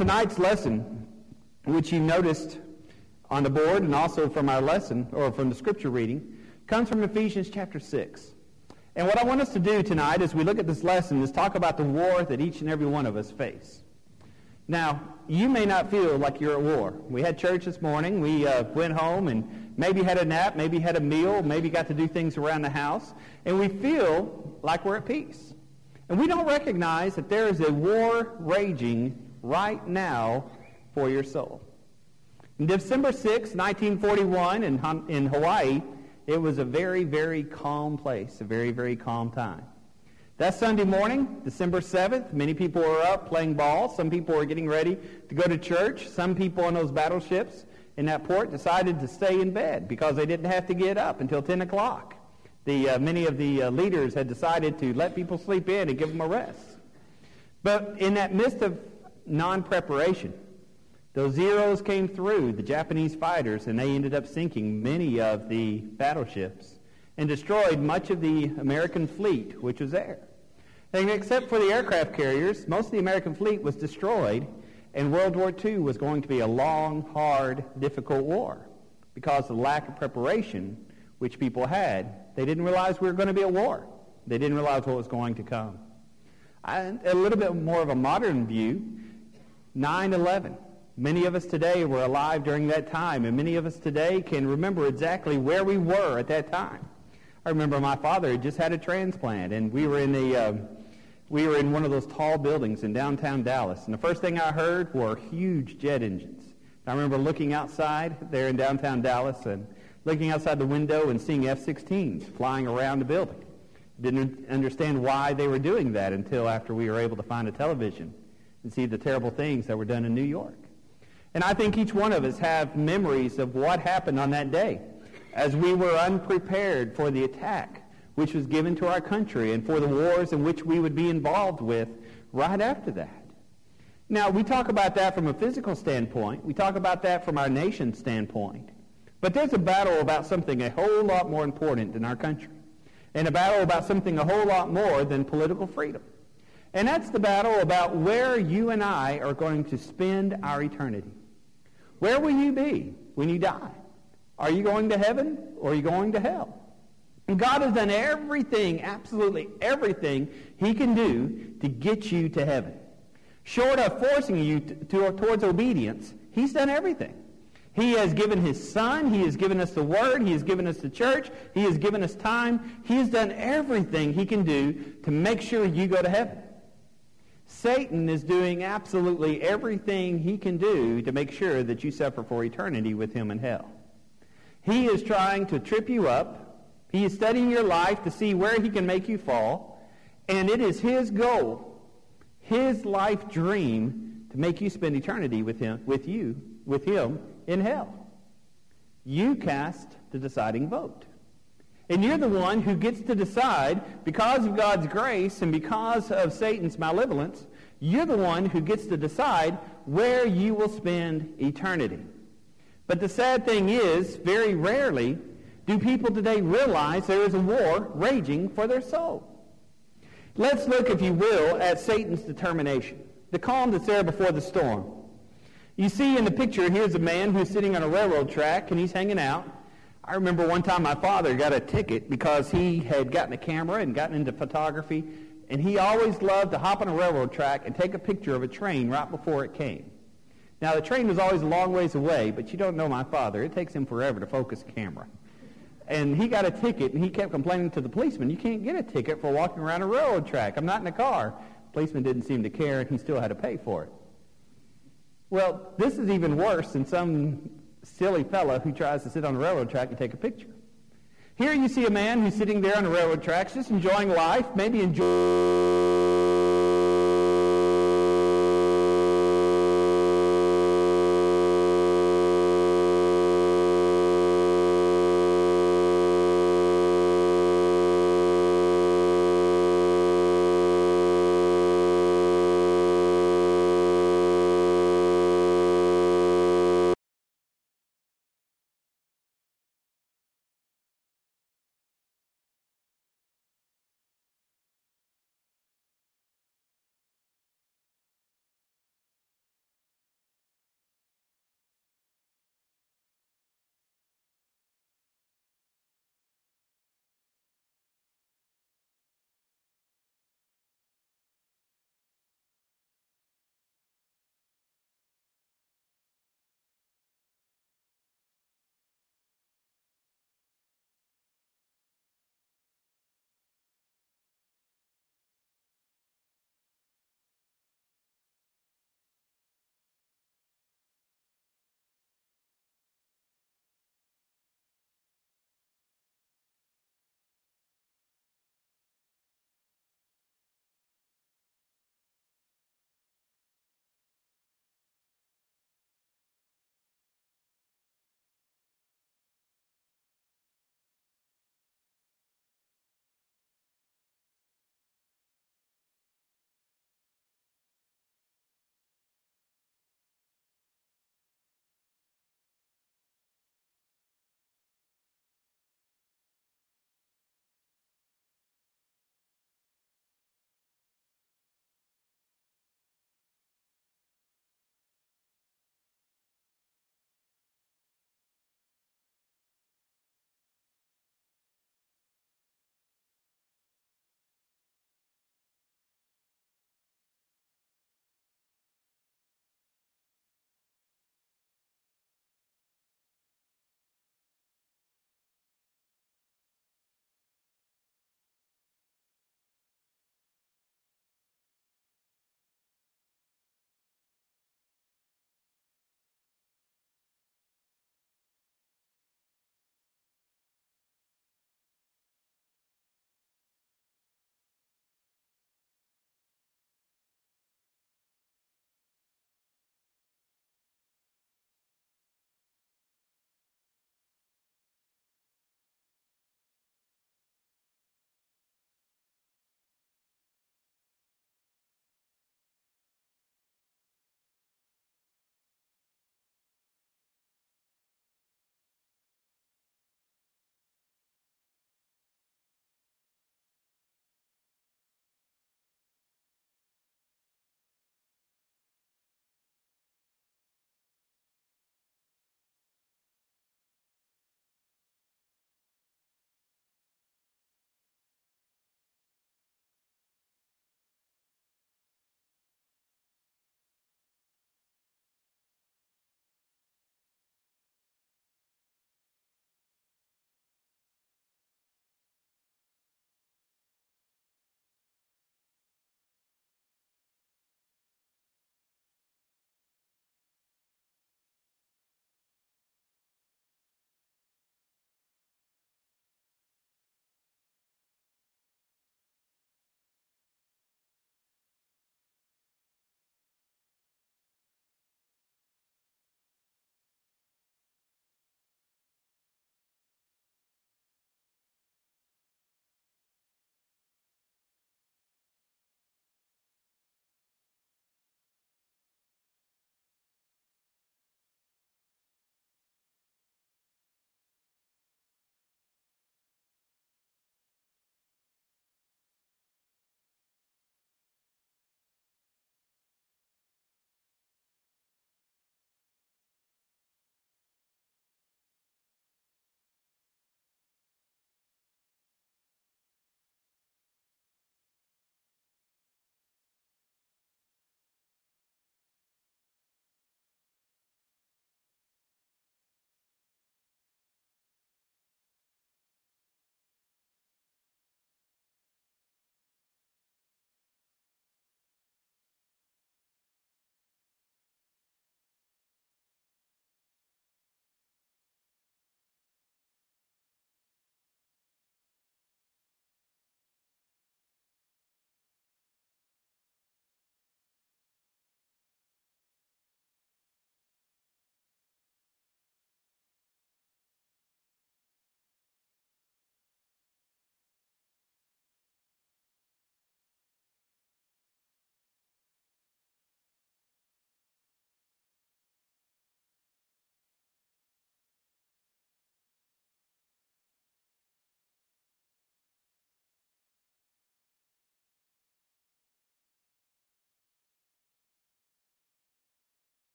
Tonight's lesson, which you noticed on the board and also from our lesson, or from the scripture reading, comes from Ephesians chapter 6. And what I want us to do tonight as we look at this lesson is talk about the war that each and every one of us face. Now, you may not feel like you're at war. We had church this morning. We went home and maybe had a nap, maybe had a meal, maybe got to do things around the house, and we feel like we're at peace. And we don't recognize that there is a war raging right now for your soul. On December 6, 1941, in Hawaii, it was a very, very calm place, a very, very calm time. That Sunday morning, December 7th, many people were up playing ball. Some people were getting ready to go to church. Some people on those battleships in that port decided to stay in bed because they didn't have to get up until 10 o'clock. Many of the leaders had decided to let people sleep in and give them a rest. But in that midst of non-preparation, those Zeros came through, the Japanese fighters, and they ended up sinking many of the battleships and destroyed much of the American fleet, which was there. And except for the aircraft carriers, most of the American fleet was destroyed, and World War II was going to be a long, hard, difficult war because of the lack of preparation which people had. They didn't realize we were going to be at war. They didn't realize what was going to come. A little bit more of a modern view, 9/11. Many of us today were alive during that time, and many of us today can remember exactly where we were at that time. I remember my father had just had a transplant, and we were in one of those tall buildings in downtown Dallas, and the first thing I heard were huge jet engines. I remember looking outside there in downtown Dallas and looking outside the window and seeing F-16s flying around the building. Didn't understand why they were doing that until after we were able to find a television and see the terrible things that were done in New York. And I think each one of us have memories of what happened on that day as we were unprepared for the attack which was given to our country and for the wars in which we would be involved with right after that. Now, we talk about that from a physical standpoint. We talk about that from our nation's standpoint. But there's a battle about something a whole lot more important in our country, and a battle about something a whole lot more than political freedom. And that's the battle about where you and I are going to spend our eternity. Where will you be when you die? Are you going to heaven or are you going to hell? And God has done everything, absolutely everything he can do to get you to heaven. Short of forcing you towards obedience, he's done everything. He has given his Son. He has given us the Word. He has given us the church. He has given us time. He has done everything he can do to make sure you go to heaven. Satan is doing absolutely everything he can do to make sure that you suffer for eternity with him in hell. He is trying to trip you up. He is studying your life to see where he can make you fall. And it is his goal, his life dream, to make you spend eternity with him in hell. You cast the deciding vote. And you're the one who gets to decide, because of God's grace and because of Satan's malevolence, you're the one who gets to decide where you will spend eternity. But the sad thing is, very rarely do people today realize there is a war raging for their soul. Let's look, if you will, at Satan's determination, the calm that's there before the storm. You see in the picture, here's a man who's sitting on a railroad track, and he's hanging out. I remember one time my father got a ticket because he had gotten a camera and gotten into photography, and he always loved to hop on a railroad track and take a picture of a train right before it came. Now, the train was always a long ways away, but you don't know my father. It takes him forever to focus a camera. And he got a ticket, and he kept complaining to the policeman, "You can't get a ticket for walking around a railroad track. I'm not in a car." The policeman didn't seem to care, and he still had to pay for it. Well, this is even worse than some silly fella who tries to sit on the railroad track and take a picture. Here you see a man who's sitting there on the railroad tracks, just enjoying life, maybe enjoying